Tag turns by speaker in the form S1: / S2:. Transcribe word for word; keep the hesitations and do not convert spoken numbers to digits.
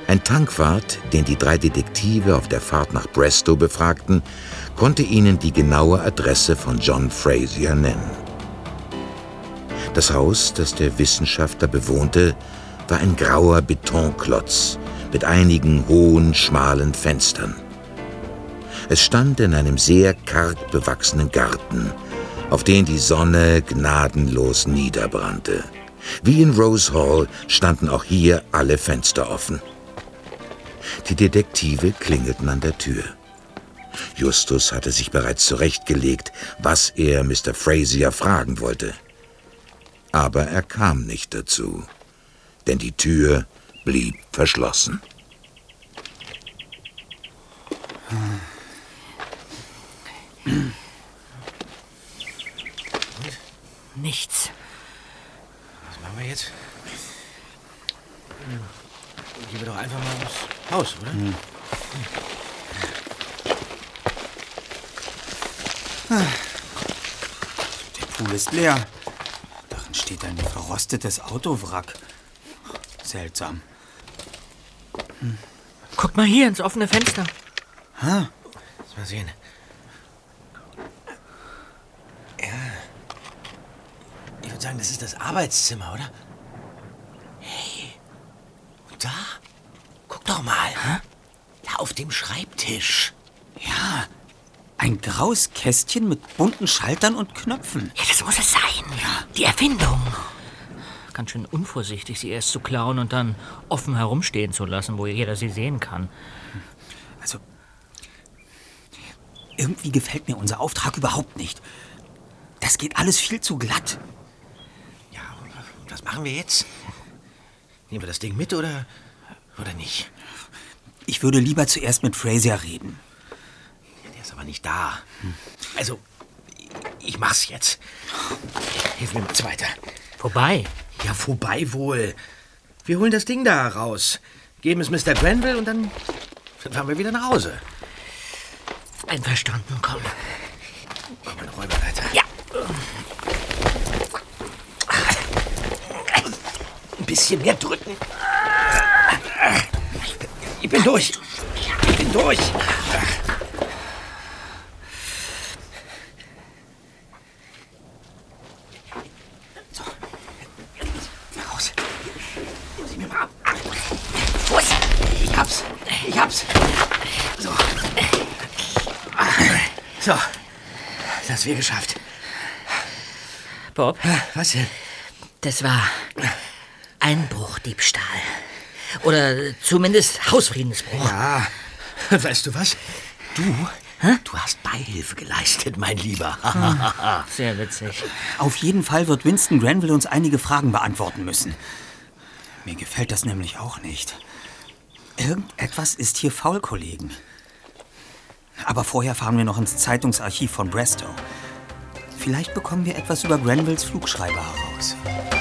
S1: Ein Tankwart, den die drei Detektive auf der Fahrt nach Brestow befragten, konnte ihnen die genaue Adresse von John Fraser nennen. Das Haus, das der Wissenschaftler bewohnte, war ein grauer Betonklotz mit einigen hohen, schmalen Fenstern. Es stand in einem sehr karg bewachsenen Garten, auf den die Sonne gnadenlos niederbrannte. Wie in Rose Hall standen auch hier alle Fenster offen. Die Detektive klingelten an der Tür. Justus hatte sich bereits zurechtgelegt, was er Mister Fraser fragen wollte. Aber er kam nicht dazu, denn die Tür blieb verschlossen.
S2: Nichts.
S3: Was machen wir jetzt? Gehen wir doch einfach mal ins Haus, oder? Hm.
S4: Der Pool ist leer. Darin steht ein verrostetes Autowrack. Seltsam.
S2: Hm. Guck mal hier ins offene Fenster.
S3: Ha? Lass mal sehen. Ja. Ich würde sagen, das ist das Arbeitszimmer, oder? Hey. Und da? Guck doch mal. Hä? Da auf dem Schreibtisch.
S4: Ja. Ein graues Kästchen mit bunten Schaltern und Knöpfen.
S2: Ja, das muss es sein. Ja. Die Erfindung. Ganz schön unvorsichtig, sie erst zu klauen und dann offen herumstehen zu lassen, wo jeder sie sehen kann.
S4: Also, irgendwie gefällt mir unser Auftrag überhaupt nicht. Das geht alles viel zu glatt.
S3: Ja, und was machen wir jetzt? Nehmen wir das Ding mit oder, oder nicht?
S4: Ich würde lieber zuerst mit Fraser reden.
S3: Ja, der ist aber nicht da. Hm. Also, ich mach's jetzt. Hilf mir mal weiter.
S2: Vorbei?
S3: Ja, vorbei wohl. Wir holen das Ding da raus, geben es Mister Grenville und dann, dann fahren wir wieder nach Hause.
S2: Einverstanden, komm.
S3: Mach mal eine Räuberleiter.
S2: Ja.
S3: Ein bisschen mehr drücken. Ich bin durch. Ich bin durch. So. Raus. Nehmen Sie mir mal ab. Vorsicht. Ich hab's. Ich hab's. So. So. Das haben wir geschafft.
S2: Bob?
S3: Was denn?
S2: Das war Einbruchdiebstahl. Oder zumindest Hausfriedensbruch.
S3: Ja. Weißt du was? Du, Hä? du hast Beihilfe geleistet, mein Lieber.
S2: Hm, sehr witzig.
S4: Auf jeden Fall wird Winston Grenville uns einige Fragen beantworten müssen. Mir gefällt das nämlich auch nicht. Irgendetwas ist hier faul, Kollegen. Aber vorher fahren wir noch ins Zeitungsarchiv von Brestow. Vielleicht bekommen wir etwas über Grenvilles Flugschreiber heraus.